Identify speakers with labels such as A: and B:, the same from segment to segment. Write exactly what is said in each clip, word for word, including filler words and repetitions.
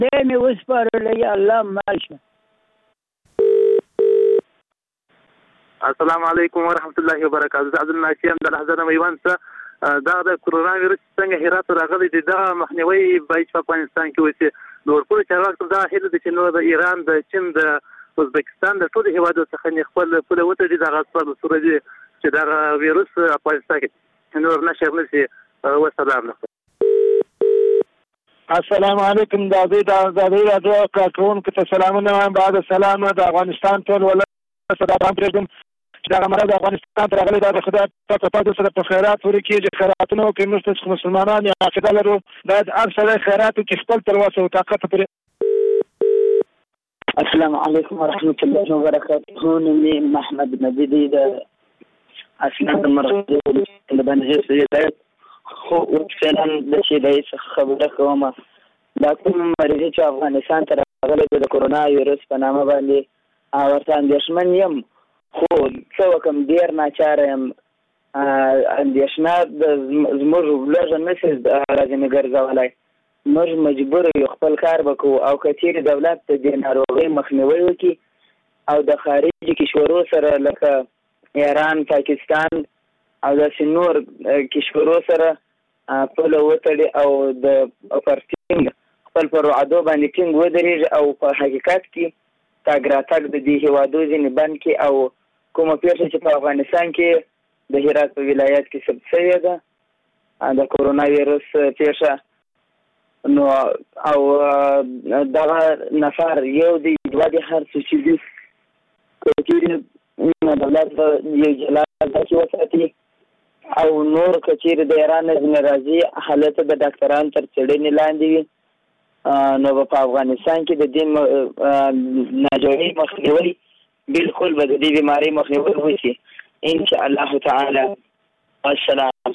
A: دې مې وسپارلی الله ماشه.
B: السلام علیکم ورحمت الله وبرکاته. عبد الناصر د لحظه میوان څخه دا د کورونا وایرس څنګه هرات راغلی دی دا مخنیوي باید په افغانستان کې وشي. د ورپورې چارواکو دا هیله ده چې نو د ایران د چین د ازبکستان د ټولو هیوادو څخه خپل پوله وتړي دغه څه صورت دی چې دا وایرس افغانستان کې نور نشر نشي. والسلام.
C: السلام علیکم د دې د دې راډیو کارکونکو ته سلامونه بعد سلام د افغانستان ټول ولر صدام پرېږدم چې دا مراد افغانستان ته راغلی دا د خدای په تاسو سره په خیرات ورکړي چې خیراتونه کې مستس مسلمانان یا عقیده لرو باید هر سړی خیرات کې خپل تر وسه او طاقت پرې.
D: السلام علیکم ورحمت الله وبرکاته. نوم محمد مجیدی د اسناد مرغه د بنجې سیدایت خو وکړم د شي د خبره کوم دا کوم مریض چې افغانستان ته راغلی د کورونا وایرس په نامه باندې او ورته اندېښمن یم خو څه وکم ډېر ناچاره یم. اندېښنه د زموږ لږه نشي راځي مې ګرځولی. موږ مجبور یو خپل کار وکړو او که چیرې دولت د دې ناروغۍ مخنیوی وکړي او د خارجي کشورو سره لکه ایران پاکستان او داسې نور کشورو سره پوله وتړي او د پرټینګ خپل پر وعدو باندې ټینګ ودرېږي او په حقیقت کې تګ راتګ د دې هیوادو ځینې بند کړي او کومه پیښه چې په افغانستان کې د هرات په ولایت کې ثبت شوې ده د کورونا وایرس پیښه نو او دغه نفر یو دی دوه دی هر څه چې دي که چیرې دولت یو جلا داسې وساتي او نور که چیرې د ایران نه ځینې راځي حالت د ډاکټرانو تر څېړنې لاندې وي نو به په افغانستان کې د دې ناجوړۍ مخنیوی بالکل به د دې بیمارۍ مخنیوی وشي انشاء الله تعالی. السلام.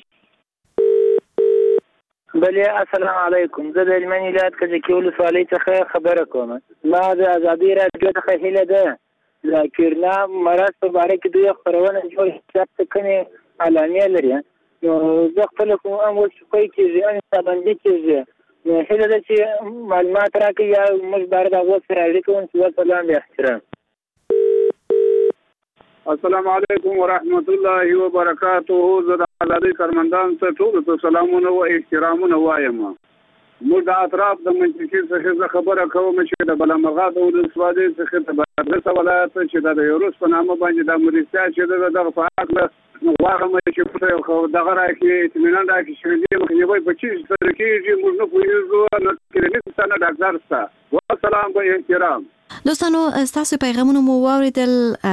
A: بلې السلام علیکم. زه د هلمند ولایت کجکي ولسوالۍ څخه خبره کوم. ما د ازادي راډیو څخه هیله ده د کورونا مرض په باره کې دوی خپرونه جوړ ثبت کړي اعلانیه لري نو زه خپل کوم هم وسپای کېږي ان پابندي کېږي نو هیله ده چې معلومات راکړي یا موږ باید هغه سره اړیکه ونیسو. سلام احترام.
E: السلام علیکم ورحمت الله وبرکاته. زه د ازادۍ کارمندانو ته ټولو ته سلامونه او احترامونه وایم. موږ د اطراف د منطقې څخه خبره کوم چې د بلمرغاب ولسوالۍ څخه د بادغیس ولایت چې د وایرس په نامه باندې د مریضتیا چې دغه په حق واغم چې په خو دغه راکې اطمینان راکې چې دې مخنیوي په چیز سره کېږي موږ نه پوهېږو نو کلینیک ته نه ډاکټر شته. والسلام په احترام.
F: دوستانو تاسو پیغامونه مو واوریدل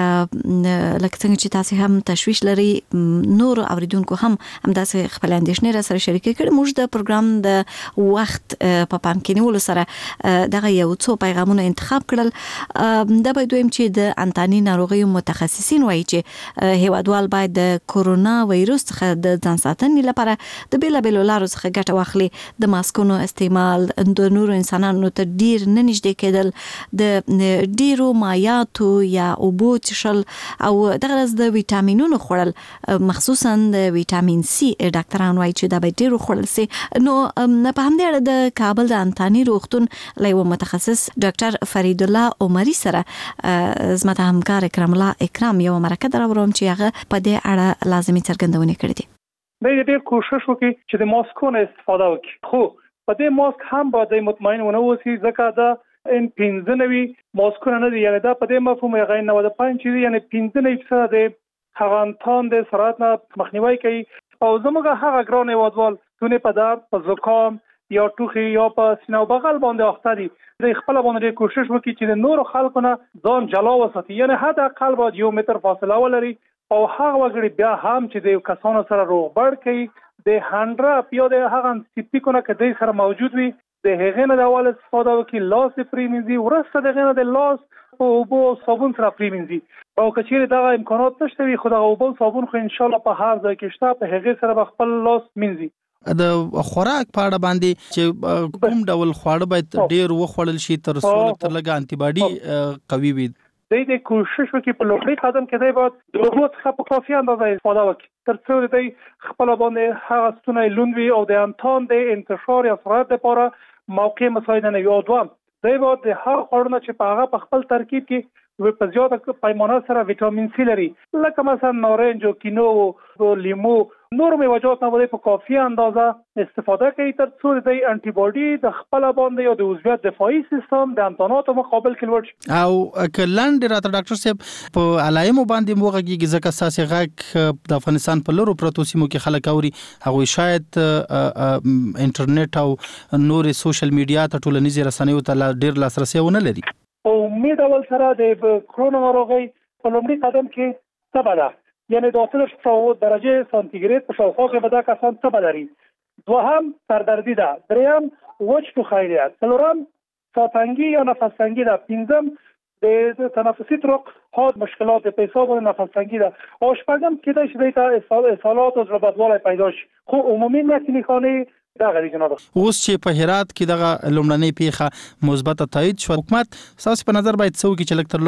F: لکه څنګه چې تاسو هم تشویش لري نور اوریدونکو هم همداسې خپل اندېښنې را سره شریکې کړي. موږ د پروګرام د وخت په پام کې نیولو سره دغه یو څو پیغامونه انتخاب کړل. دا به دویم چې د انتاني ناروغیو متخصصین وایي چې هیوادوال باید د کورونا وایرس څخه د ځان ساتنې لپاره د بیلابیلو لارو څخه ګټه واخلي. د ماسکونو استعمال، د نورو انسانانو ته ډیر نه نږدې کېدل، د ډیرو مایعاتو یا اوبو څښل او دغه د ویټامینونو خوړل مخصوصا د ویټامین سی ډاکټران وایي چې دا به ډیرو خوړل سي. نو په همدې اړه د کابل د انتاني روغتون له یو متخصص ډاکټر فرید الله عمري سره زما ته همکار اکرام الله اکرام یو مرکه دراوړم چې هغه په دې اړه لازمي څرګندونه کړې دي.
G: باید ډېر کوشش وکړي چې د ماسکونو استفاده وکړي خو په دې ماسک هم باید مطمئن ونه اوسي ځکه دا ان پنځه نوي ماسکونه نه دي یعنی دا په دې مفهوم یې غیر نود و پنځه چې یعنی پنځه نوي فیصد د هغه انتان د سرعت نه مخنیوي کوي او زموږ هغه ګران هیوادوال دونه په درد په زکام یا ټوخي یا په سینه او بغل باندې اخته دي د خپل باندې کوشش وکړي چې د نور خلکو نه ځان جلا وساتي یعنی حتی اقل باید یو متر فاصله ولري او هغه وګړي بیا هم چې د کسانو سره روغبړ کوي د هنډرا یا د هغه سپیکونه کې د سره موجود وي د هغې نه د اول استفاده وکړي لاس پریمنځي ورسته د هغې نه د لاس په اوبو او صابون سره پریمنځي او که چیرې دغه امکانات نشته وي خو دغه اوبه او صابون خو انشاءالله په هر ځای کې شته په هغې سره به خپل لاس مینځي.
H: د خوراک په اړه باندې چې کوم ډول خواړه باید ډېر وخوړل شي تر څو تر لږه انټي باډي قوي وي.
G: د دې کوشش وکړي په لومړي قدم کې دی باید د اوبو څخه په کافي اندازه استفاده وکړي تر څو د دې خپل باندې هغه ستونی لوند وي او د انتان د انتشار یا سرعت لپاره موقع مساعده نه وي. او دوم دی به د هغه خوړونه چې په هغه په خپل ترکیب کې په زیاته پیمانه سره ویټامین سی لري، لکه مثلا نارنج او کینو او لیمو، نور میوه‌جات نه په کافي اندازه استفاده کوي تر څو د انټي باډي د خپل باندې یا د عضویت دفاعي سیستم د انتاناتو مقابل کې لوړ شي.
H: او کلاند راته ډاکټر صاحب په علایمو باندې موږ ځکه اساسي غږ د افغانستان په لورو پروتو سیمو کې خلک اوري، هغه شاید انټرنیټ او نور سوشل میډیا ته ټولنیزې رسنیو ته ډیر لاسرسي ونه لري.
G: او امید اول سره د کرونا ناروغي په لومړي قدم کې تبه ده، یعنی د اتلس درجه سانتیګریډ په شاوخوا کې به دا کسان تبه لري. دوهم سردردي ده، دریم وچ ټوخی ده، څلورم ساتنګي یا نفس تنګي ده، پنځم د تنفسي طرق حاد مشکلات په حساب نفس تنګي ده، او شپږم کېدای شي د اصالات او زړه بدوالی پیدا شي. خو عمومي نښې خانه دغه دي جناب.
H: اوس چې په هرات کې دغه لومړنۍ پیښه مثبت تایید شو، حکومت تاسو په نظر باید څو کې چې لکتر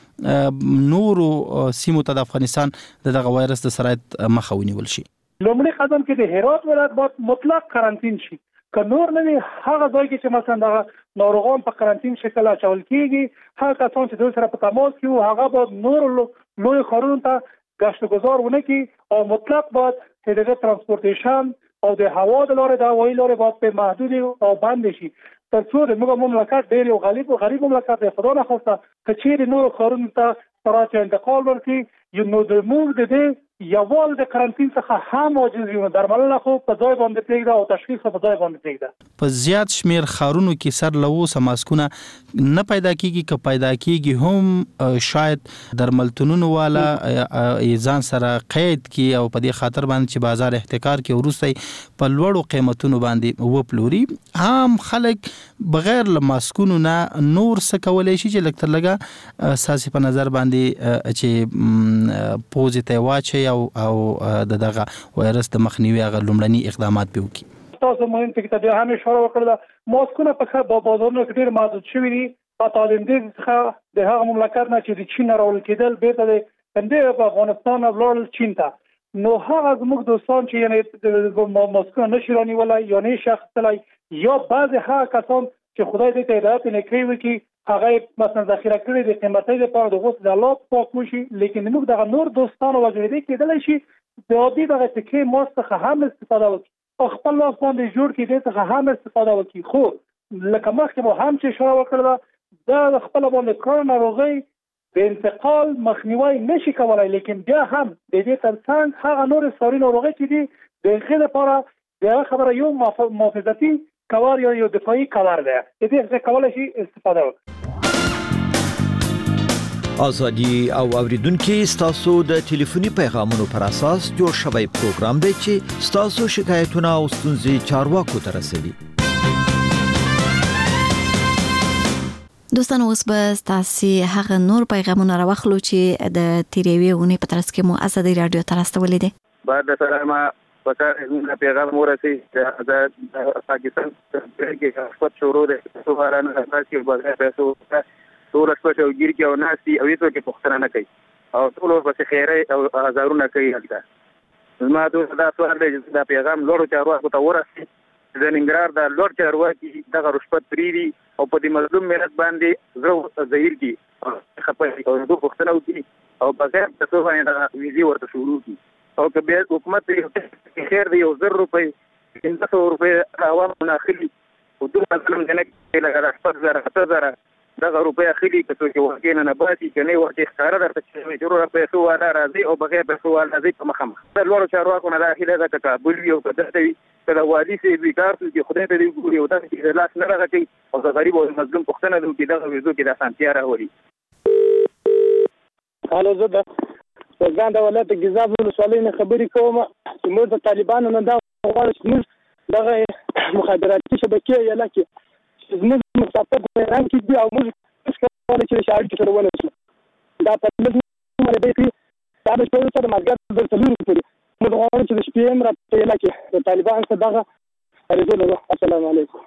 H: لګا نورو سیمو ته د افغانستان دغه وایرس د سرایت مخه ونیول شي.
G: لومړی قدم کې د هرات ولایت باید مطلق قرنطین شي، که نور نه وي هغه ځای کې چې مثلا دغه ناروغان په قرنطین شکل اچول کیږي، هغه کسان چې دوی سره په تماس کې وو هغه باید نور لوی ښارونو ته گشت گذار ونه کړي، او مطلق باید چې دغه ترانسپورټیشن او د هوا د لارې د هوایي لارې باید په محدود او بند شي تر څو د موږ مملکت ډېر یو غریب او غریب مملکت دی. خدا نخواسته که چیرې نورو ښارونو ته سرعت انتقال ورکړي، نو د موږ د دې یوال د قرنطین څخه هم عاجز یو، درملنه خو په ځای باندې پرېږده او تشخیص په ځای باندې پرېږده.
H: په زیات شمیر ښارونو کې سر له اوسه ماسکونه نه پیدا کیږي، که پیدا کیږي هم شاید درملتونونو والا ځان سره قید کی او په دې خاطر باندې چې بازار احتکار کې ورسته په لوړو قیمتونو باندې وپلوري. عام خلک بغیر له ماسکونو نه نور څه کولای شي چې لکتر لګا اساسي په نظر باندې چې پوزیټیو واچي او او دغه وایرس د مخنیوي غو لومړني اقدامات به وکړي.
G: تاسو مهم ټکی ته هم اشاره وکړه، ماسکونه په بازارونو کې ډېر محدود شوي دي. په تعلیم دې څخه د هغه مملکت نه چې د چین راول کېدل بیرته د اندې په افغانستان او لوړ چین ته، نو هغه زموږ دوستان چې یعنی ماسکونه نشي رانیولای یا نه شخصلای، یا بعض هغه کسان چې خدای دې ته هدایت نکوي وکي هغه مثلا ذخیره کړی د قیمتي لپاره د غوښ د الله پاک وشي، لیکن موږ دغه نور دوستانو وجوهدي کېدل شي د عادي دغه تکي ماس څخه هم استفاده وکړي او خپل لاس باندې جوړ کړي د څخه هم استفاده وکړي. خو لکه مخکې مو هم چې اشاره وکړه دا خپل باندې کرونا ناروغي د انتقال مخنیوي نشي کولای، لیکن بیا هم د دې ترڅنګ هغه نور ساري ناروغي چې دي د هغې لپاره د خبره یو محافظتي کار یا یو دفاعي کار دی، د دې څخه کولای شي استفاده وکړي.
I: آزادی او اوریدونکو ستاسو د ټلیفوني پیغامونو پر اساس جوړ شوی پروګرام دی چې ستاسو شکایتونه او ستونزې چارواکو ته رسوي.
F: دوستانو اوس به تاسو هغه نور پیغامونه راوخلو چې د تیریوي ونې په ترڅ کې مو آزادي رادیو ته راستولې دي.
B: بعد سلامه پکار پیغام ورسي د پاکستان کې خپل شروع ده څو بارانه راځي په پیسو ټول شپه او ګیر کې او ناسي او هیڅ کې پښتنه نه کوي او ټول ورپسې خیره او هزارونه کوي. هلته زما دا سوال دی چې دا پیغام لوړو چارواکو ته ورسي، د ننګرهار د لوړ چارواکي دغه رشوت پریدي او په دې مظلوم ملت باندې زړه ظاهر دي خپل او دوه پښتنه وکړي او بغیر د څه باندې ویزي ورته شروع کی او که بیا حکومت خیر دی یو زر روپۍ پنځه سوه روپۍ عوام ناخلي او دوه مظلوم جنک لکه شپږ زره اته زره دغه روپۍ اخلي که څوک واقع نه نباتي که نه ورته ښکاره درته چې ضرور پیسو والا راځي او بغیر پیسو والا راځي په مخامخ د لوړو چارواکو نه دا هیله ده که کابل وي او که دلته وي که د والي صاحب وي کار کوي چې خدای ته دې وګوري او داسې چې لاس نه راغټي او د غریب او مظلوم پوښتنه دې وکړي دغه ویزو کې د اسانتیا راولي.
C: هلو زه د ځان د ولایت د ګیزاب ولسوالۍ نه خبرې کوم چې موږ د طالبانو نه دا غواړو چې موږ دغه مخابراتي شبکې یا لکه زموږ مسافر په ایران کې دي او موږ څه کولی چې اړیکې سره ونیسو. دا په موږ باندې دی چې دا د شپې سره مازدیګر تر څلورو پورې موږ غواړو چې د شپې هم راته ایله کې د طالبانو څخه دغه اړیکې لرو. السلام علیکم.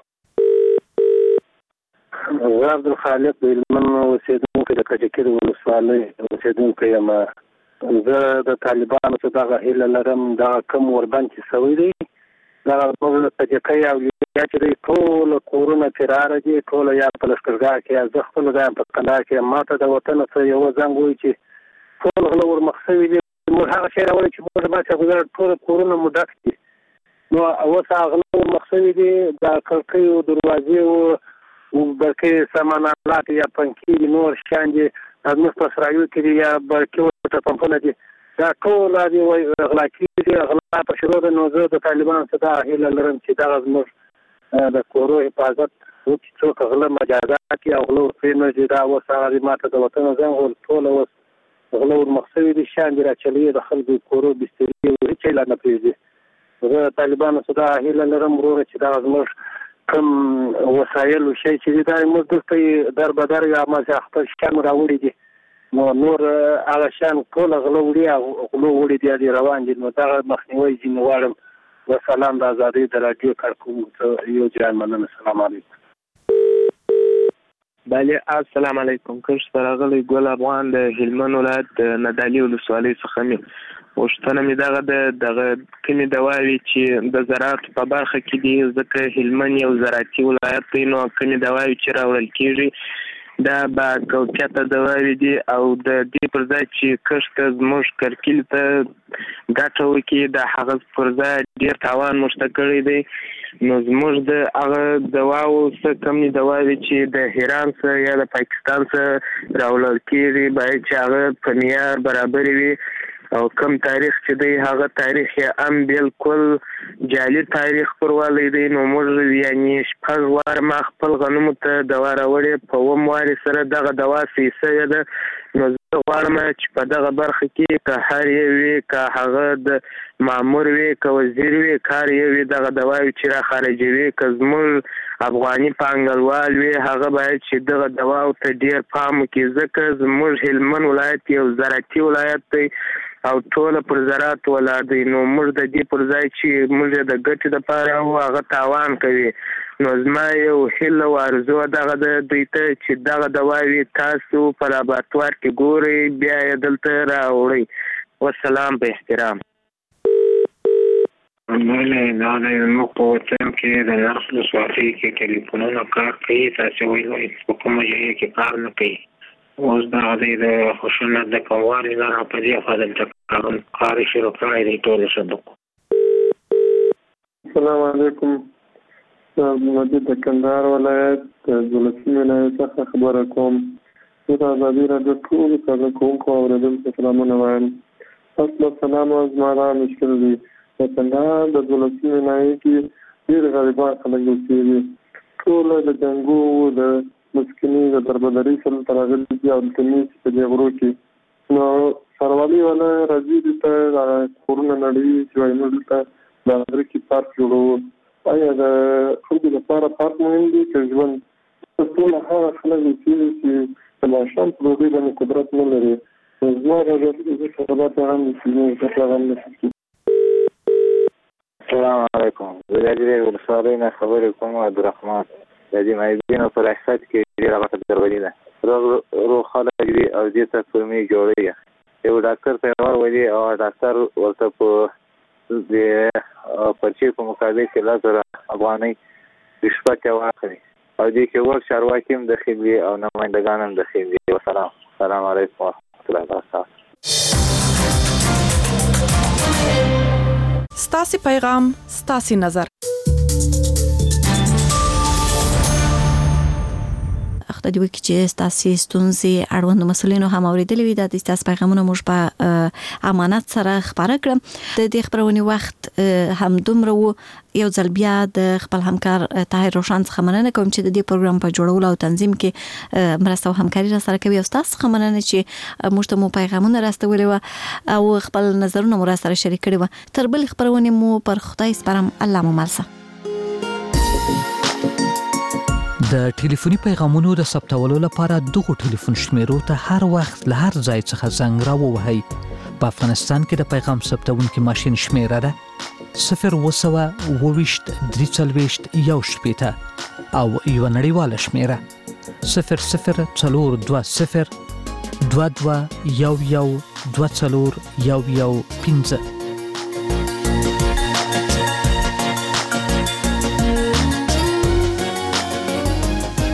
J: زه عبدالخالق د هلمند اوسېدونکی د کجکي ولسوالۍ اوسېدونکی یم. زه د طالبانو څخه دغه هیله لرم دغه کم وربند چې سوی دی دغه موږ د کجکي او یا چې ټول کورونه فرار دي ټول یا په لښکرګاه کې یا زه خپل ځان په کندهار کې ماته د وطن څخه یو زنګ وایي چې ټول غله ور مخسوي دي موږ هغه شی راوړي چې موږ به څنګه ټول کورونه مو ډک دي نو اوس هغه غله ور مخسوي دي د کړکۍ او دروازې او برکې سامانات یا پنکې نور شان دي زموږ په سرایو کې یا برکې او پمپونه دي دا ټول دي وای غلا کېږي غلا په شروع د نو زه د طالبانو څخه هیله لرم چې دا زموږ د کورو حفاظت وکړي څوک غله مجازات یا غله پرې نه دي دا اوس هغه ماته د وطن ځان ټول اوس غله ور مخسوي دي شان دي راچلي د خلکو کورو بسترې او هیڅ لا نه پریږدي زه طالبانو څخه هیله لرم ورور چې دا زموږ کوم وسایل او شی چې دا موږ دلته در بدر یا ما څه خپل شان راوړي دي نو نور هغه شان ټول غله وړي او غله وړي دي روان دي نو دا مخنیوي ځین وړم وسلام د ازادي د رادیو کارکونکو یو ځان مننه السلام علیکم
K: بله السلام علیکم کش ترغلی ګل افغان د هلمند ولایت د ندالي ولسوالۍ څخه مې وشتنه مې دغه د دغه کمی دواوی چې د زراعت په برخه کې دي ځکه هلمند یو زراعتي ولایت دی نو کمی دواوی چې راوړل کیږي دا با کوکته دواوی دي او د دې پر ځای چې کښت زموږ کرکیل ته ګټه وکړي د هغه پر ځای ډیر تاوان مشتکړی دی نو زموږ د هغه دواو څخه کمی دواوی چې د ایران څخه یا د پاکستان څخه راوړل کیږي باید چې هغه په معیار برابر وي او کم تاریخ چې دی هغه تاریخ یې هم بالکل جعلي تاریخ پروالی دی نو موږ یعنی شپږ واره ما خپل غنمو ته دوا راوړې په اووم وارې سره دغه دوا سیسه ده نو زه غواړم چې په دغه برخه کې که هر یو وي که هغه د مامور وي که وزیر وي کار یو وي دغه دواوې چې را خارجوي که زموږ افغاني پانګوال وي هغه باید چې دغه دواو ته ډیر پام وکړي ځکه زموږ هلمند ولایت یو زراعتي ولایت دی او ټول پر زراعت ولاړ دی نو موږ د دې پر ځای چې موږ د ګټې لپاره هغه تاوان کوي نو زما یو هیله او ارزو دغه د دوی ته چې دغه دواوې تاسو په لابراتوار کې ګورئ بیا یې دلته راوړئ والسلام په احترام
A: بله دا د موږ په وطن کې د نرخ ولسوالۍ کې ټلیفونونه کار کوي تاسې ویل په کومه ځای کې کار نه کوي اوس دغه دی د خشونت د کموالي نه په دې خوا دلته کار شروع کړی دی ټولو صدقو
L: السلام علیکم مجید د کندهار ولایت د دولسي ولایت څخه خبره کوم زه د ازادي راډیو ټولو کارکوونکو اورېدونکو ته سلامونه وایم اصل سلام او زما دا مشکل دی د کندهار د دولسي ولایت کې ډېر غریبان خلک اوسېږي ټول د جنګو د مسکینی د دربدري سره ترغلي دي او د تمیز په دې غرو کې نو سروالي ولا راځي ته کورونه نړۍ چې وايي موږ ته د امریکا پارک جوړو آیا د خلکو لپاره پارک مهم دي چې ژوند ټول هغه خلک چې په ماشوم په دې باندې قدرت نه لري زما راځي چې خبرات هم چې څه هم نشي
J: السلام علیکم زه د دې ولسوالۍ نه خبرې کوم عبدالرحمن د دې مایبینو پر احساس کې ډیره وخت درولې ده روغ روغ خلک دي او دې ته فرمي جوړي یو ډاکټر په اور وایي او ډاکټر ورته په د پرچې په مقابل کې لازم افغاني رشوت واخلي او دې کې ور چارواکي هم داخلي دي او نمائندگان هم داخلي دي والسلام السلام علیکم ورحمۃ اللہ وبرکاتہ
M: ستاسو پیغام ستاسو نظر
F: د دې وکي چې تاسو ستونزې اړوند مسولینو هم اوریدلې وي د تاسو پیغامونه موږ په امانت سره خبره کړم د دې خبرونې وخت هم دومره وو یو ځل بیا د خپل همکار طاهر روشن څخه مننه کوم چې د دې پروګرام په جوړولو او تنظیم کې مرسته او همکاري را سره کوي او تاسو څخه مننه چې موږ ته مو پیغامونه راستولې و او خپل نظرونه مو را سره شریک کړي و تر بل خبرونه مو پر خدای سپارم الله مو ملسه
N: د ټلیفوني پیغامونو د ثبتولو لپاره دغه ټلیفون شمیرو ته هر وخت له هر ځای څخه زنګ راووهئ. په افغانستان کې د پیغام ثبتونکي ماشین شمیره ده صفر وسوه اوويشت درې څلوېښت یو شپېته او یو نړیواله شمیره صفر صفر څلور دوه صفر دوه دوه یو یو دوه څلور یو یو پنځه.